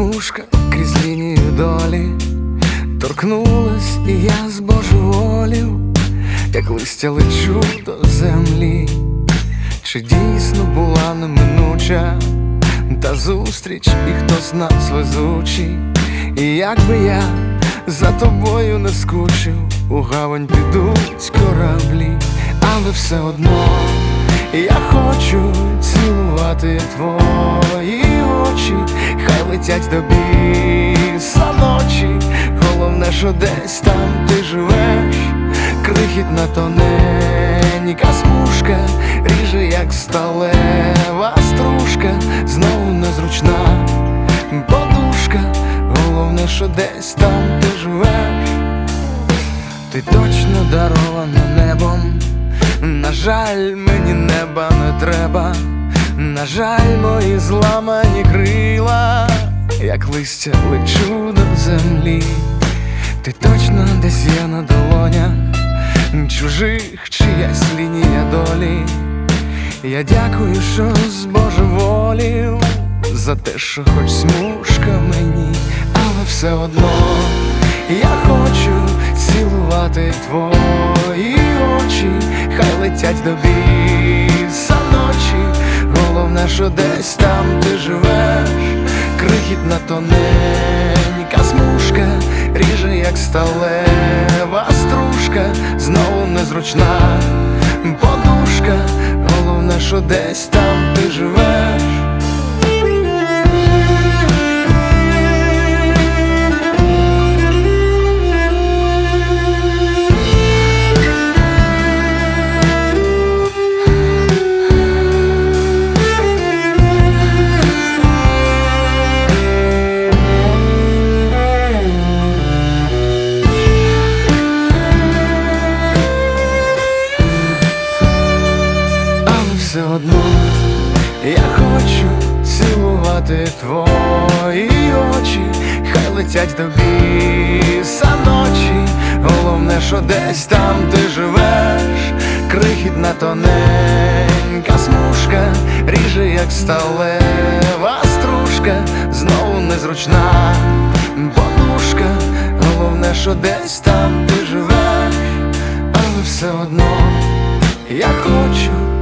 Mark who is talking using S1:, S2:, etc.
S1: смужка крізь лінію долі торкнулась, і я збожеволів, як листя лечу до землі. Чи дійсно була неминуча та зустріч, і хто з нас везучий? І як би я за тобою не скучив, у гавань підуть кораблі, але все одно я хочу цілувати твої очі, хай летять до біса ночі. Головне, що десь там ти живеш, крихітна тоненька смужка ріже, як сталева стружка, знову незручна подушка. Головне, що десь там ти живеш. Ти точно дарована небом, на жаль, мені неба не треба. На жаль, мої зламані крила, як листя лечу до землі. Ти точно десь є на долонях чужих, чиясь лінія долі. Я дякую, що збожеволів, за те, що хоч смужка мені, але все одно я хочу цілувати твої очі, хай летять до біса ночі. Головне, що десь там ти живеш, крихітна тоненька смужка ріже, як сталева стружка, знову незручна подушка. Головне, що десь там ти живеш. Все одно я хочу цілувати твої очі, хай летять до біса ночі. Головне, що десь там ти живеш, крихітна тоненька смужка ріже, як сталева стружка, знову незручна подушка. Головне, що десь там ти живеш, але все одно я хочу